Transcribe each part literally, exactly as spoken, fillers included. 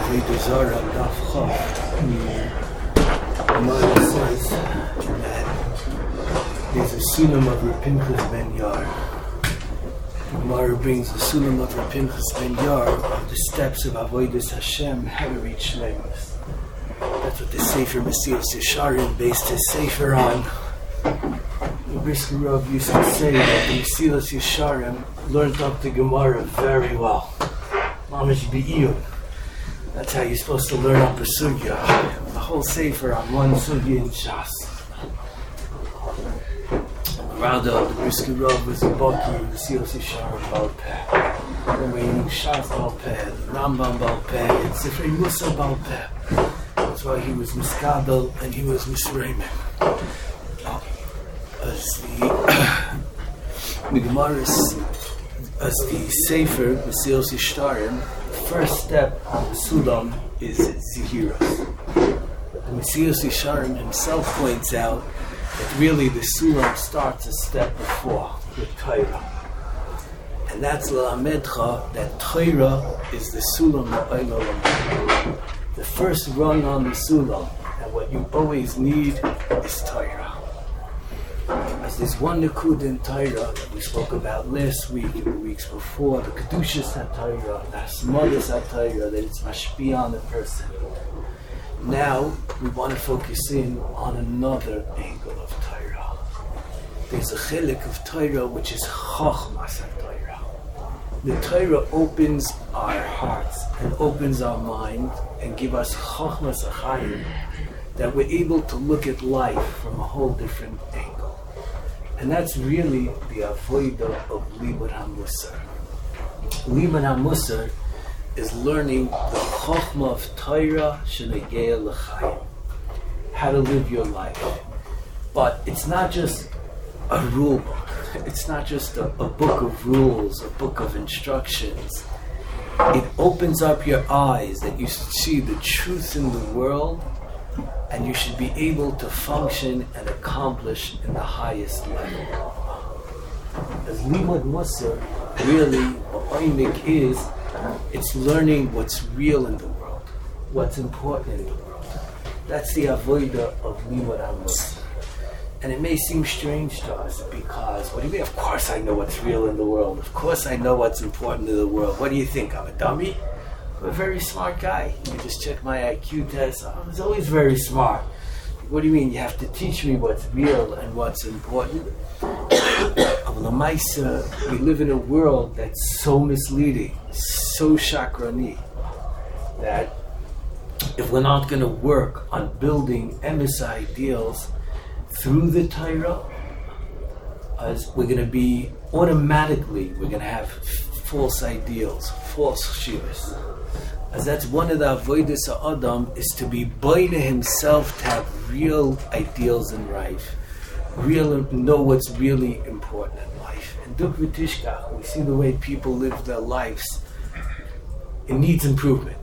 Avodah Zarah Daf Chav. Gemara says that there's a sulam of Reb Pinchas ben Yair. Gemara brings the sulam of Reb Pinchas ben Yair of the steps of Avodas Hashem, how to reach Shleimus. That's what the Sefer Mesilas Yesharim based his Sefer on. The Brisker Rav used to say that the Mesilas Yesharim learned up the Gemara very well. Mamish Be'iyun. That's how you're supposed to learn up a sugya. The whole Sefer on one sugya in Shas. Rado, the Brisker Rav was a Baki, the Mesilas Yesharim Baal Peh. And when you Shas Baal Peh, the Rambam Baal Peh, it's Sefer Musa Baal Peh. That's why he was Miskadel and he was Misreimen. As the the Gemara, as the Sefer Mesilas Yesharim, the first step on the Sulam is Zihiras. The Mesilas Yesharim himself points out that really the Sulam starts a step before with Torah, and that's La'amedcha that Torah is the Sulam La'olam. The first rung on the Sulam, and what you always need is Torah. As there's one Nikud in Torah that we spoke about last week and the weeks before, the Kedushas HaTorah, the Hasmodas HaTorah, that it's mashpia on the person. Now, we want to focus in on another angle of Torah. There's a chilik of Torah which is Chochmas HaTorah. The Torah opens our hearts and opens our mind and gives us Chochmas HaChayim, that we're able to look at life from a whole different angle. And that's really the avodah of Limud HaMusar. Limud HaMusar is learning the Chochmah of Torah Shenegeya L'Chaim, how to live your life. But it's not just a rule book. It's not just a, a book of rules, a book of instructions. It opens up your eyes that you should see the truth in the world, and you should be able to function and accomplish in the highest level. As Limud Musar, really, what Oimik is, it's learning what's real in the world, what's important in the world. That's the avodah of Limud HaMusar. And it may seem strange to us because, what do you mean, of course I know what's real in the world, of course I know what's important in the world. What do you think, I'm a dummy? I'm a very smart guy. You just check my I Q test. I was always very smart. What do you mean? You have to teach me what's real and what's important? We live in a world that's so misleading, so shakrani, that if we're not going to work on building emes ideals through the Torah, as we're going to be automatically, we're going to have false ideals, false shivas. As that's one of the avodas ha'adam, is to be boine himself, to have real ideals in life, real know what's really important in life. And duk v'tishkach, we see the way people live their lives. It needs improvement.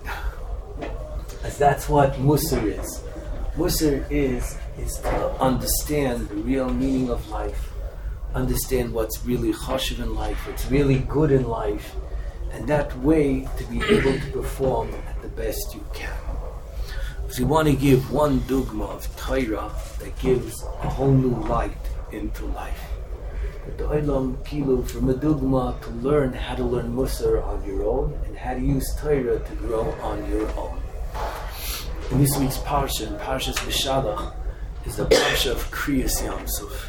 As that's what Musar is. Musar is is to understand the real meaning of life, understand what's really chashuv in life, what's really good in life, and that way to be able to perform at the best you can. So we want to give one dogma of Torah that gives a whole new light into life. But the Olam Kilu, from a dogma to learn how to learn Musar on your own and how to use Torah to grow on your own. In this week's Parsha, in Parshas Beshalach, is the Parsha of Kriyas Yam Suf.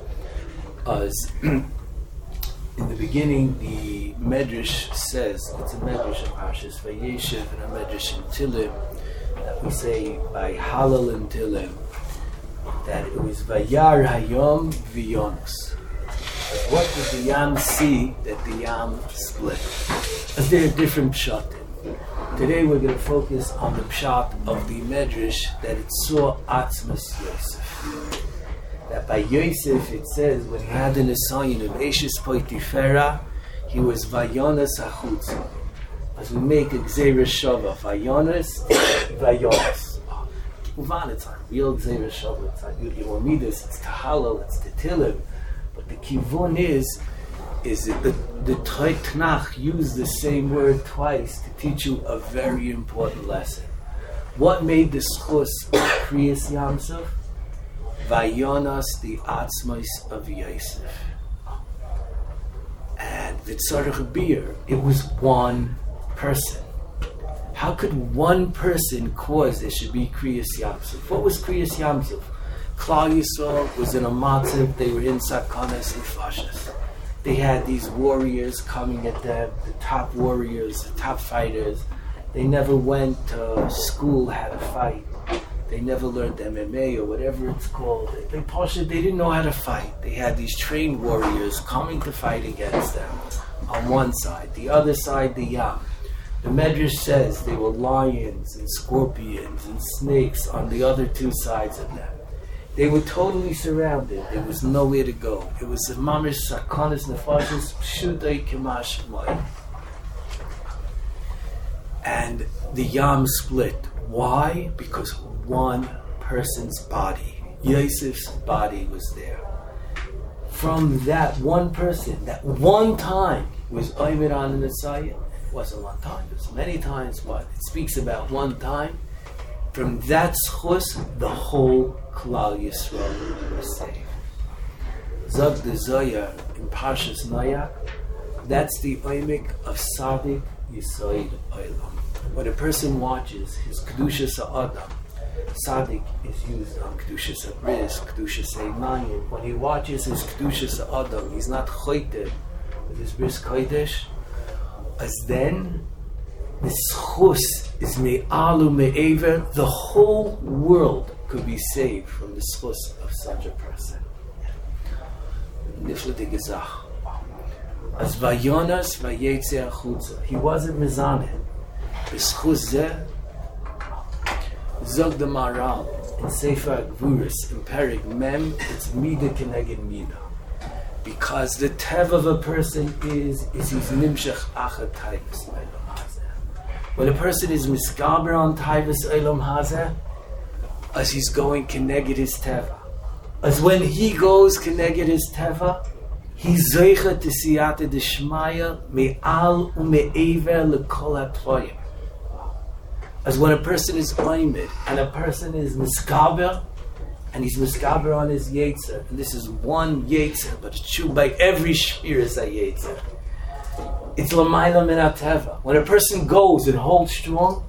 As in the beginning, the Medrash says, it's a Medrash in Parshas Vayeshev and a Medrash in Tilim, that we say by Halal and Tilim, that it was Vayar Hayom V'Yonus. What did the Yam see that the Yam split? As there are different pshatim. Today we're going to focus on the pshat of the Medrash that it saw Atzmas Yosef. That by Yosef it says when he had an assignment of Eshes Poitifera, he was Vayonas Achutz. As we make a Gzeira Shava, Vayonas, Vayonas. Uvan, it's on real Gzeira Shava, it's on Yud Yomidas, it's Tahalal, it's Tetilim. But the Kivun is is that the, the Tanakh used the same word twice to teach you a very important lesson. What made the schus of Kriyas Yamsuf? Vayonas, the atzmos of Yosef. And Vitzarech Bir, it was one person. How could one person cause there should be Kriyas Yamsuf? What was Kriyas Yamsuf? Klal Yisrael was in a matzav, they were in Sakanas and Fashas. They had these warriors coming at them, the top warriors, the top fighters. They never went to school how to fight. They never learned M M A or whatever it's called. They, they, they didn't know how to fight. They had these trained warriors coming to fight against them on one side. The other side, the Yam. The Medrash says there were lions and scorpions and snakes on the other two sides of them. They were totally surrounded. There was nowhere to go. It was a mamish sakanas nefashos pshutei kemash mai. And the Yam split. Why? Because one person's body, Yosef's body, was there. From that one person, that one time was Oymed on the Messiah. It wasn't one time, it was many times, but it speaks about one time. From that schus, the whole Klal Yisrael was saved. Zog the Zoya in Parshas Noach, that's the oimik of Sadik Yisoid Olam. When a person watches his Kedushas Ha'adam, Sadik is used on Kedushas Ha'bris, Kedushas Ha'mayim. When he watches his Kedushas Ha'adam, he's not choyted with his Bris Kodesh, as then the schus is me'alu me'ever, the whole world could be saved from the schus of such a person. Niflete Gezach. As vayonas vayetze achutza. He wasn't mizaneh. B'schus zeh, zog the Maral in Sefer Gvuris in Perik Mem, it's mida keneged mida. Because the tev of a person is is his nimshach achad taivas olam hazeh. When a person is miskaber on taivas olam hazeh, as he's going keneged his teva, as when he goes keneged his teva, he's zeicha to siyata d'shmaya me'al u'me'ever lekol ha'ployim. As when a person is oimid and a person is miskaber, and he's miskaber on his yetzer, and this is one yetzer, but it's true by every shpir is a yetzer. It's l'mayla min ha'teva. When a person goes and holds strong,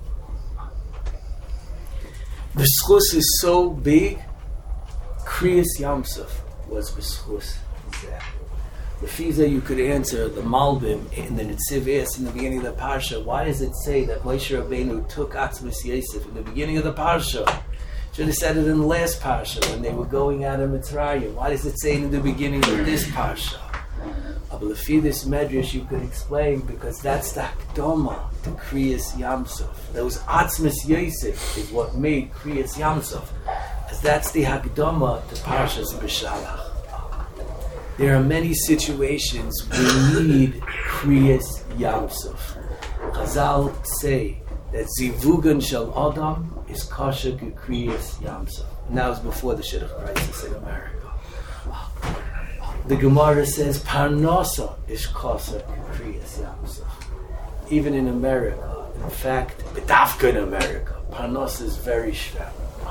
the schus is so big. Kriyas Yamsuf was b'schus zeh. The Fiza, you could answer the Malbim in the Netziv Es in the beginning of the Parsha. Why does it say that Moshe Rabbeinu took Atzmos Yosef in the beginning of the Parsha? Should have said it in the last Parsha when they were going out of Mitzrayim. Why does it say it in the beginning of this Parsha? But if this Medrash you could explain, because that's the Hakdama to Kriyas Yamsuf. Those Atzmos Yosef is what made Kriyas Yamsuf, as that's the Hakdama to Parshas B'Shalach. There are many situations we need Kriyas Yamsuf. Chazal say that Zivugan Shel Adam is Kasha Kriyas Yamsuf. And that was before the Shidduch crisis in America. The Gemara says Parnasa is Kasha Kriyas Yamsuf. Even in America, in fact, B'dafka in America, Parnasa is very shver.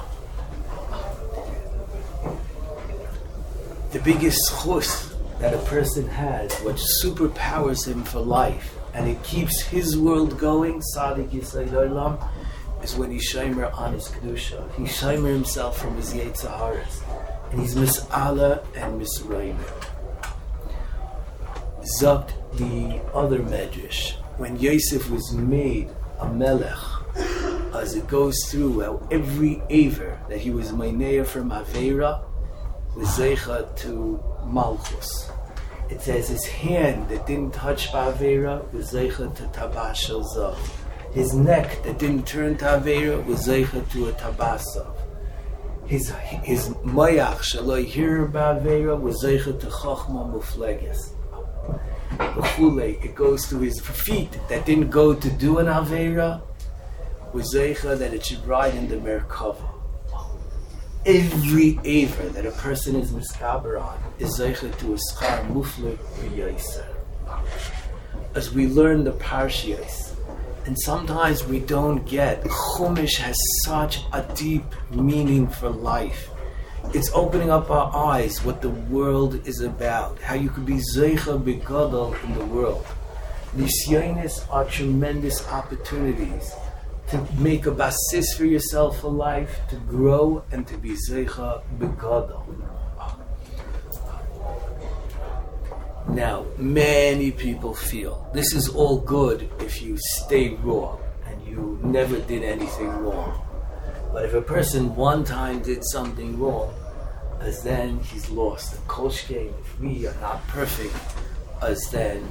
The biggest schus that a person has, what superpowers him for life, and it keeps his world going, Sadik Yisrael Olam, is when he's shomer on his kedusha. He's shomer himself from his yetzer haras, and he's mis'ala and misrayim. Zokt the other medrash, when Yosef was made a melech, as it goes through how every aver that he was meineah from Aveira was zeicha to Malchus. It says his hand that didn't touch Ba'avera was zeicha to Tabas Shel Zav. His neck that didn't turn to Avera was zeicha to a Tabas Zav. His his Mayach Shaloi Hir Ba'avera was zeicha to Chochma Mufleges. It goes to his feet that didn't go to do an Avera was zeicha that it should ride in the Merkava. Every aver that a person is miskaber on is zeicha to a schar muflik v'yaiser. as we learn the Parshiyos. And sometimes we don't get. Chumash has such a deep meaning for life. It's opening up our eyes what the world is about, how you could be Zeicha Begadol in the world. Nisyonis are tremendous opportunities to make a basis for yourself for life, to grow and to be Zeicha Begadol. Now, many people feel this is all good if you stay wrong and you never did anything wrong. But if a person one time did something wrong, as then he's lost. And Kolshke, if we are not perfect, as then,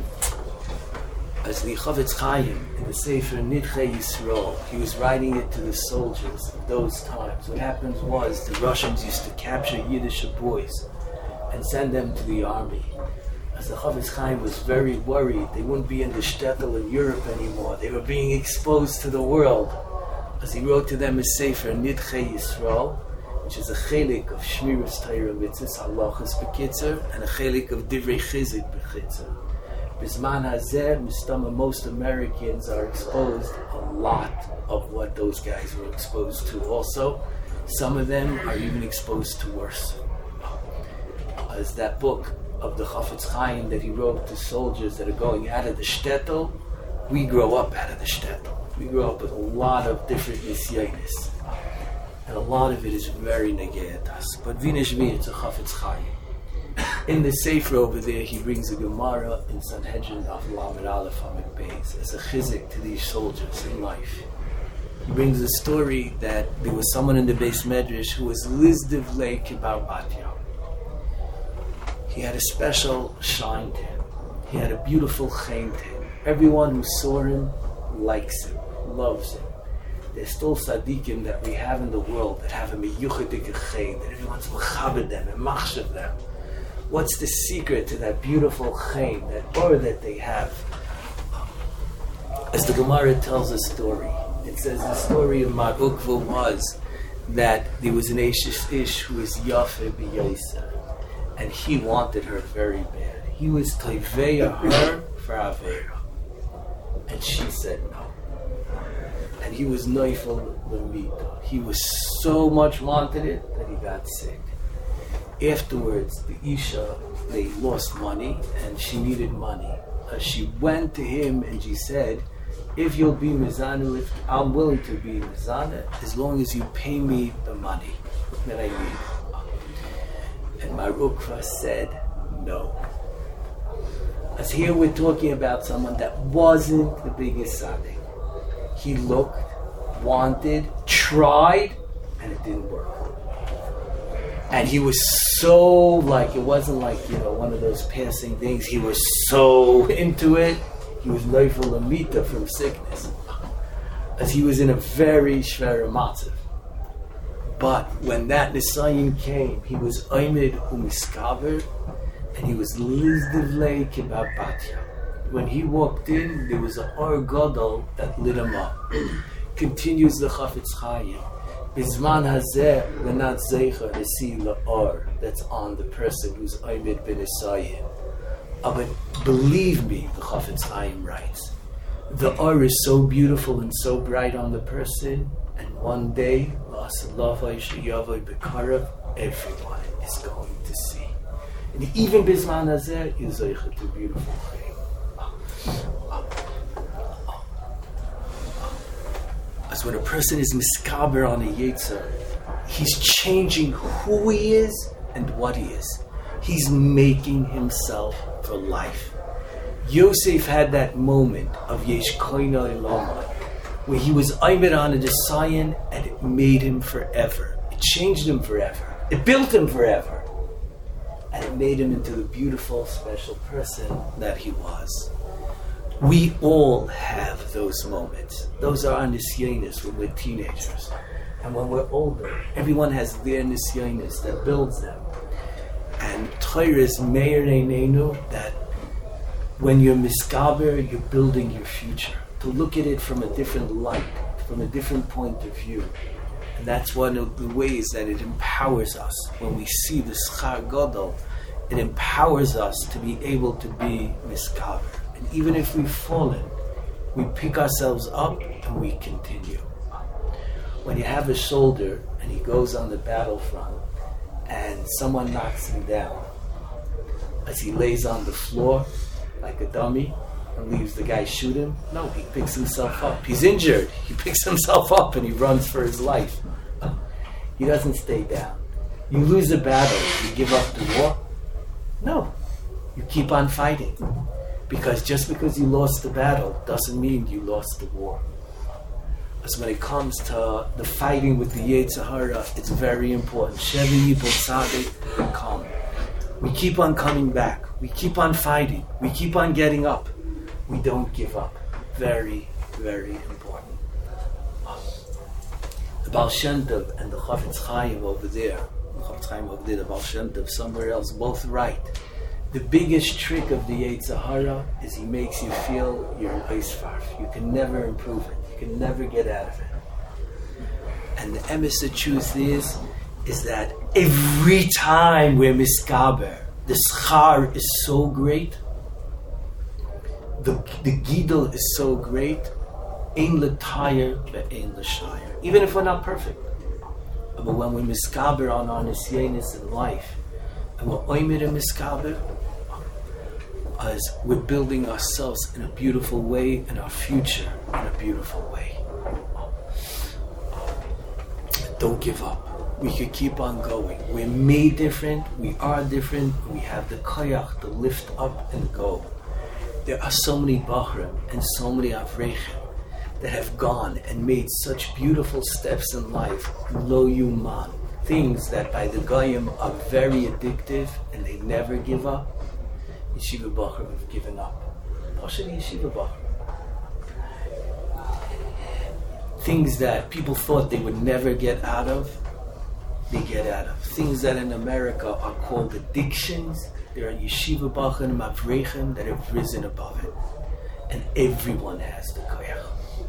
as the Chavetz Chaim in the Sefer Nidchei Yisrael, he was writing it to the soldiers of those times. What happened was the Russians used to capture Yiddish boys and send them to the army. As the Chavetz Chaim was very worried, they wouldn't be in the shtetl in Europe anymore. They were being exposed to the world. As he wrote to them a Sefer Nidchei Yisrael, which is a chelik of Shmiras Torah Mitzvos Halachos B'Kitzer and a chelik of Divrei Chizuk B'Kitzer. Bisman Hazeh, Mistama, most Americans are exposed a lot of what those guys were exposed to. Also, some of them are even exposed to worse. As that book of the Chavetz Chaim that he wrote to soldiers that are going out of the shtetl, we grow up out of the shtetl. We grow up with a lot of different nisyonis. And a lot of it is very negeit us. But Vinishvi, it's a Chavetz Chaim. In the Sefer over there, he brings a Gemara in Sanhedrin of Lamed Aleph Amid Beis as a chizik to these soldiers in life. He brings a story that there was someone in the Beis Medrash who was Lizdiv Le Kibar Batya. He had a special shine to him. He had a beautiful chaim to him. Everyone who saw him likes him, loves him. There's still tzaddikim that we have in the world that have a miyuchadik chaim, that everyone's machabed them and machshav them. What's the secret to that beautiful chaim, that or that they have? As the Gemara tells a story, it says the story of Mar Ukva was that there was an Eish Ish who was Yafeh B'Yoseh, and he wanted her very bad. He was Toiveya her for Avera, and she said no. And he was Neufel Lamita. He was so much wanted it that he got sick. Afterwards, the Isha, they lost money and she needed money. Uh, she went to him and she said, if you'll be Mizanu, if I'm willing to be Mizana, as long as you pay me the money that I need. And Mar Ukva said, no. As here we're talking about someone that wasn't the biggest tzaddik. He looked, wanted, tried, and it didn't work. And he was so, like, it wasn't like, you know, one of those passing things. He was so into it. He was Neufel Lamita from sickness. As he was in a very shver matzav. But when that Nisayin came, he was Oimid Umiskaver, and he was Lizdivlei Kibab Batya. When he walked in, there was an Or Gadol that lit him up. Continues the Chavetz Chaim. Bizman hazeh, we're not zeicha to see la'or that's on the person who's Oimid bin Isayim. Uh, but believe me, the Chavetz Chaim writes, the or is so beautiful and so bright on the person, and one day, everyone is going to see. And even Bizman hazeh is zeicha to beautiful thing. As when a person is miskaber on a yetzer, he's changing who he is and what he is. He's making himself for life. Yosef had that moment of Yesh Koina Ilomai, where he was Aymed on a Desayan and it made him forever. It changed him forever. It built him forever. And it made him into the beautiful, special person that he was. We all have those moments. Those are our nisyonis when we're teenagers. And when we're older, everyone has their nisyonis that builds them. And Torah is meir einenu, that when you're miskaber, you're building your future. To look at it from a different light, from a different point of view. And that's one of the ways that it empowers us. When we see the Schar Gadol, it empowers us to be able to be miskaber. And even if we've fallen, we pick ourselves up and we continue. When you have a soldier and he goes on the battlefront and someone knocks him down, as he lays on the floor like a dummy and leaves the guy shoot him, no, he picks himself up. He's injured. He picks himself up and he runs for his life. He doesn't stay down. You lose a battle, you give up the war? No. You keep on fighting. Because just because you lost the battle doesn't mean you lost the war. Because when it comes to the fighting with the Yetzer Hara, it's very important. Shevi Yibol Tzadik, come. We keep on coming back. We keep on fighting. We keep on getting up. We don't give up. Very, very important. The Baal Shem Tov and the Chafetz Chaim over there, the Chafetz Chaim over there, the Baal Shem Tov somewhere else, both right. The biggest trick of the Yetzer Hara is he makes you feel you're an eisfarf. You can never improve it. You can never get out of it. And the emes, the truth is, is that every time we're miskaber, the schar is so great, the the gidel is so great, ein l'tayr ve'ein l'shayr. Even if we're not perfect. But when we're miskaber on our nisyenis in life, and we're oimer and miskaber, as we're building ourselves in a beautiful way and our future in a beautiful way. Don't give up. We could keep on going. We're made different. We are different. We have the koyach to lift up and go. There are so many bachrim and so many avreichim that have gone and made such beautiful steps in life. Lo yuman. Things that by the goyim are very addictive and they never give up. Yeshiva Bachar have given up. Pasha Yeshiva Bachar. Things that people thought they would never get out of, they get out of. Things that in America are called addictions, there are Yeshiva Bachar and Mavreichim that have risen above it. And everyone has the koyach.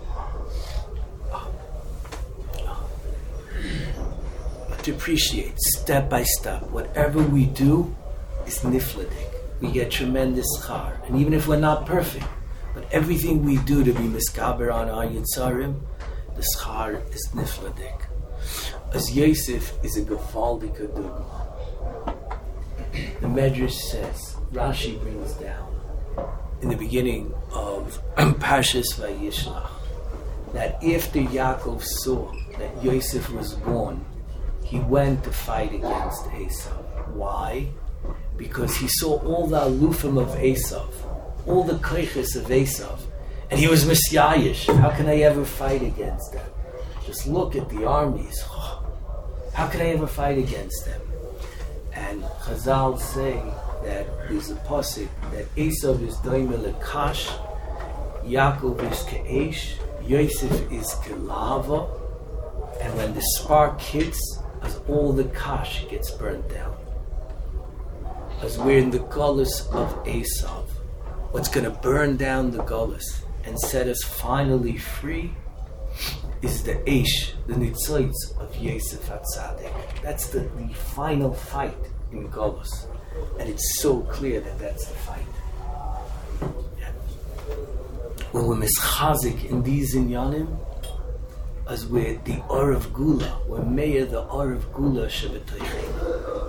But to appreciate, step by step, whatever we do is nifladik. We get tremendous schar. And even if we're not perfect, but everything we do to be miskaber on our Yitzarim, the schar is nifladik. As Yosef is a gewaldige dugma. The Medrash says, Rashi brings down, in the beginning of Parshas Vayishlach, that after Yaakov saw that Yosef was born, he went to fight against Esav. Why? Because he saw all the alufim of Esav, all the koiches of Esav, and he was misyayish. How can I ever fight against them? Just look at the armies. How can I ever fight against them? And Chazal say that there's a pasuk that Esav is doimel lekash, Yaakov is ke'esh, Yosef is kelava, and when the spark hits, as all the kash gets burnt down. As we're in the gullus of Esav, what's going to burn down the gullus and set us finally free is the Eish, the Nitzoitz of Yosef HaTzadik. That's the, the final fight in gullus. And it's so clear that that's the fight. Yeah. When we're mischazik in these inyanim, as we're the Or of Gula, we're Meir the Or of Gula Shabbatayim.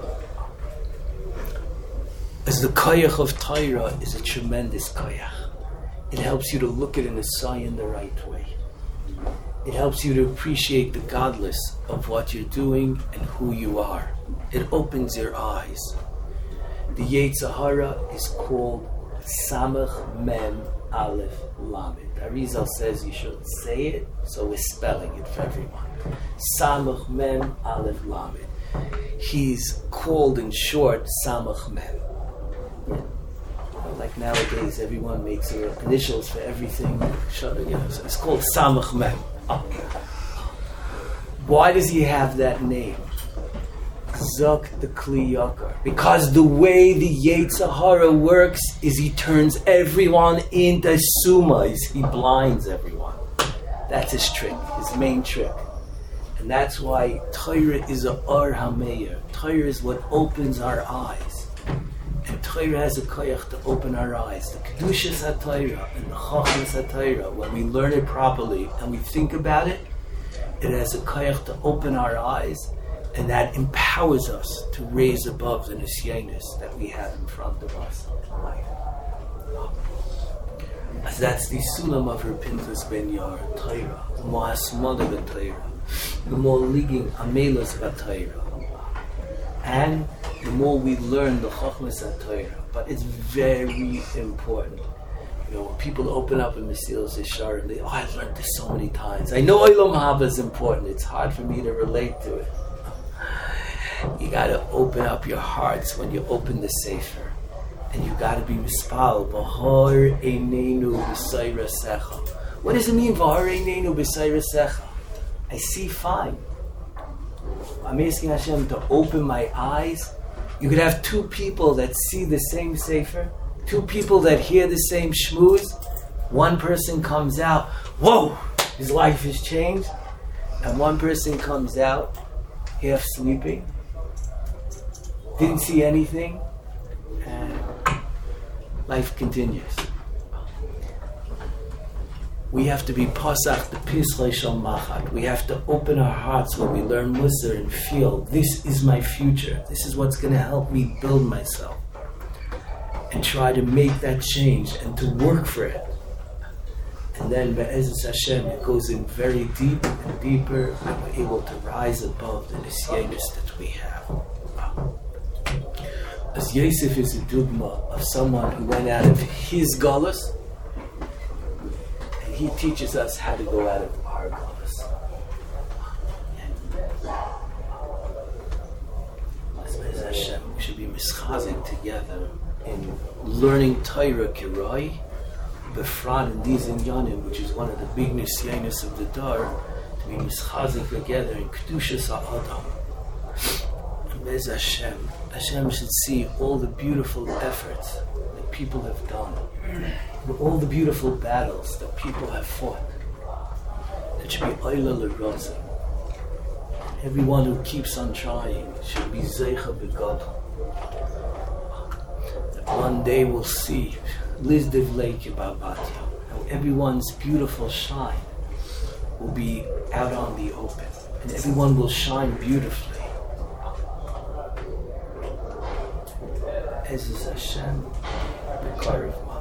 As the koyach of Torah is a tremendous koyach. It helps you to look at an asay in the right way. It helps you to appreciate the godless of what you're doing and who you are. It opens your eyes. The Yetzer Hara is called Samach Mem Aleph Lamed. Arizal says you should say it, so we're spelling it for everyone. Samach Mem Aleph Lamed. He's called in short Samach Mem. Yeah. Like nowadays, everyone makes their initials for everything. You know, so it's called Samach Mem. Oh. Why does he have that name? Zuk the Kli Yakar. Because the way the Yetzer Hara works is he turns everyone into sumas. He blinds everyone. That's his trick, his main trick. And that's why Torah is a Or HaMeir. Torah is what opens our eyes. And Torah has a koyach to open our eyes. The Kedushas HaTorah and the Chachmas HaTorah, when we learn it properly and we think about it, it has a koyach to open our eyes, and that empowers us to raise above the nisyanis that we have in front of us in life. As that's the sulam of Reb Pinchas ben Yair, Torah, the more hasmada b'Torah, the more liging amelas b'Torah, and the more we learn the Chachmas HaTorah. But it's very important. You know, when people open up in Mesilas Yesharim, and they, oh, I've learned this so many times. I know Olam Haba is important. It's hard for me to relate to it. You got to open up your hearts when you open the Sefer. And you got to be mispal. V'har einenu b'sayra secha. What does it mean, v'har einenu b'sayra secha? I see fine. I'm asking Hashem to open my eyes. You could have two people that see the same Sefer, two people that hear the same shmooze. One person comes out, whoa, his life has changed. And one person comes out, half sleeping, didn't see anything, and life continues. We have to be pasach the pislei shel machat. We have to open our hearts when we learn Musar and feel this is my future. This is what's going to help me build myself, and try to make that change and to work for it. And then be'ezus Hashem, it goes in very deep and deeper, and we're able to rise above the nisyanis that we have. As Yosef is a dugma of someone who went out of his galus, and he teaches us how to go out of our galus. As Hashem, we should be mischazik together in learning Torah Kiroi, Befran and these inyanim, which is one of the big nisyanis of the Dar, to be mischazik together in Kedushas HaAdam. Bez Hashem, Hashem should see all the beautiful efforts that people have done, and all the beautiful battles that people have fought. It should be Oila L'Rozim. Everyone who keeps on trying should be Zeicha B'Gadol. That one day we'll see Lizdiv Leiki Babatya, how everyone's beautiful shine will be out on the open, and everyone will shine beautifully. Ezes Hashem, B'Karev